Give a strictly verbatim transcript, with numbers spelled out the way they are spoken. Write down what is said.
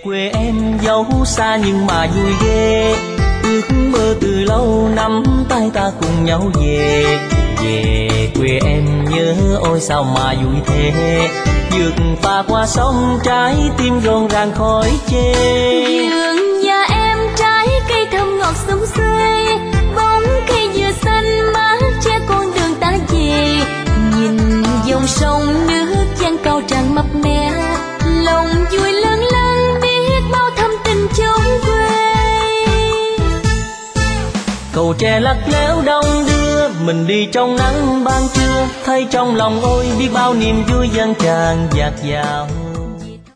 quê em dẫu xa nhưng mà vui ghê, ước mơ từ lâu nắm tay ta cùng nhau về. Về quê em nhớ ôi sao mà vui thế, vượt phà qua sông trái tim rộn ràng khói chê. Vườn nhà em trái cây thơm ngọt xum xuê, bóng cây vừa xanh mát che con đường ta về. Nhìn dòng sông nước giăng cao tràn mập mè, lòng vui lớn lớn biết bao thâm tình chốn quê. Cầu tre lắc léo đông đưa mình đi trong nắng ban trưa, thấy trong lòng ôi biết bao niềm vui dâng tràn dạt dào.